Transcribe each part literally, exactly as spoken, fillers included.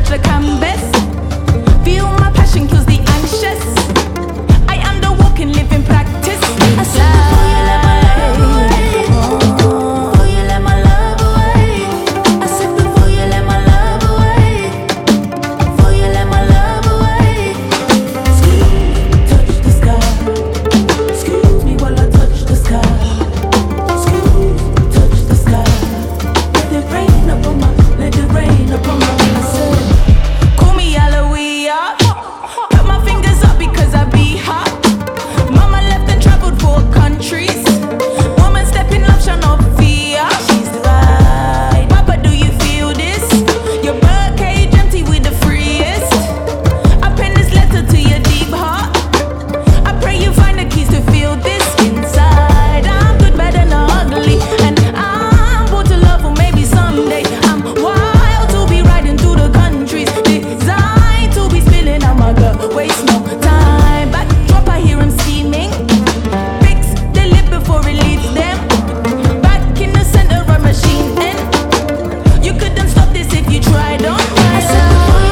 touch the canvas. Feel my passion kills the anxious. I am the walking living practice. I said before you let my love away, before you let my love away. I said before you let my love away, before you let my love away. Touch the sky. Excuse me while I touch the sky. Excuse me, touch the sky. Let it rain upon my, let it rain upon my. I said, call me Aloe. Put my fingers up because I be hot. Mama left and traveled four countries. Woman step in love, shall not fear. She's right. Papa, do you feel this? Your birdcage empty with the freest. I pen this letter to your deep heart. I pray you find the keys to feel this inside. I'm good, bad, and ugly, and I'm born to love, or maybe someday I'm wild to be riding through the countries, designed to be spilling out my gut. Waste no time. Backdrop, I hear him scheming. Fix the lip before it leaves them. Back in the center of machine end. You couldn't stop this if you tried on my love.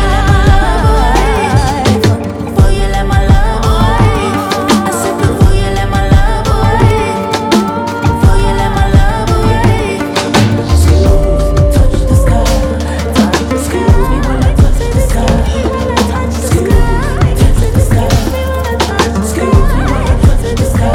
Before you let my love away, I said before you let my love away, before you let my love away. Excuse me, touch the sky. Excuse me when I touch the sky. Excuse me, touch the sky. Excuse me when I touch the sky.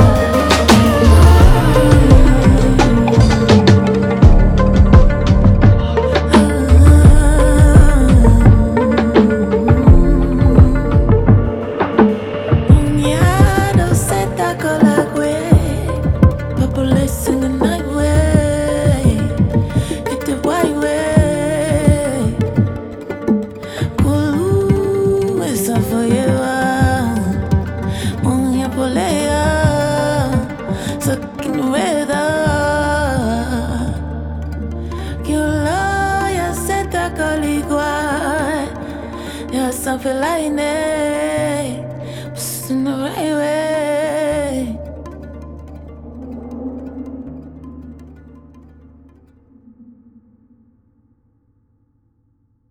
Uniado se taco la way. Populace in the night way. Hit the white way. Kulu is up for you. Monia polea. Suck in the weather. Kula ya se taco liguai. Ya something like it. In the right way.